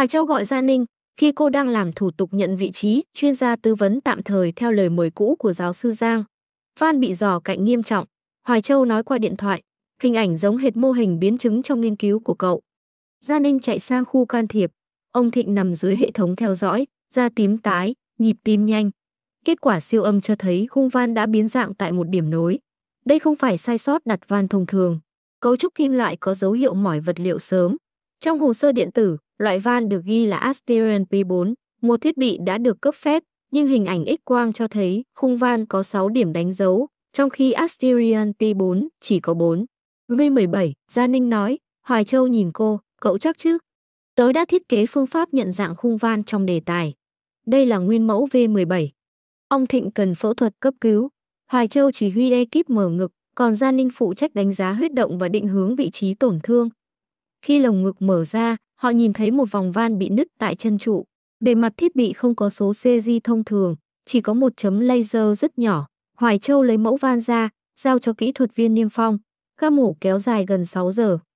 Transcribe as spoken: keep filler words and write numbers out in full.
Hoài Châu gọi Gia Ninh, khi cô đang làm thủ tục nhận vị trí chuyên gia tư vấn tạm thời theo lời mời cũ của giáo sư Giang. Van bị giò cạnh nghiêm trọng, Hoài Châu nói qua điện thoại, hình ảnh giống hệt mô hình biến chứng trong nghiên cứu của cậu. Gia Ninh chạy sang khu can thiệp, ông Thịnh nằm dưới hệ thống theo dõi, da tím tái, nhịp tim nhanh. Kết quả siêu âm cho thấy khung van đã biến dạng tại một điểm nối. Đây không phải sai sót đặt van thông thường. Cấu trúc kim loại có dấu hiệu mỏi vật liệu sớm. Trong hồ sơ điện tử, loại van được ghi là Asterion P bốn, một thiết bị đã được cấp phép, nhưng hình ảnh X-quang cho thấy khung van có sáu điểm đánh dấu, trong khi Asterion P bốn chỉ có bốn. V mười bảy, Gia Ninh nói, Hoài Châu nhìn cô, cậu chắc chứ? Tớ đã thiết kế phương pháp nhận dạng khung van trong đề tài. Đây là nguyên mẫu V mười bảy. Ông Thịnh cần phẫu thuật cấp cứu. Hoài Châu chỉ huy ekip mở ngực, còn Gia Ninh phụ trách đánh giá huyết động và định hướng vị trí tổn thương. Khi lồng ngực mở ra, họ nhìn thấy một vòng van bị nứt tại chân trụ. Bề mặt thiết bị không có số xê giê thông thường, chỉ có một chấm laser rất nhỏ. Hoài Châu lấy mẫu van ra, giao cho kỹ thuật viên Niêm Phong. Ca mổ kéo dài gần sáu giờ.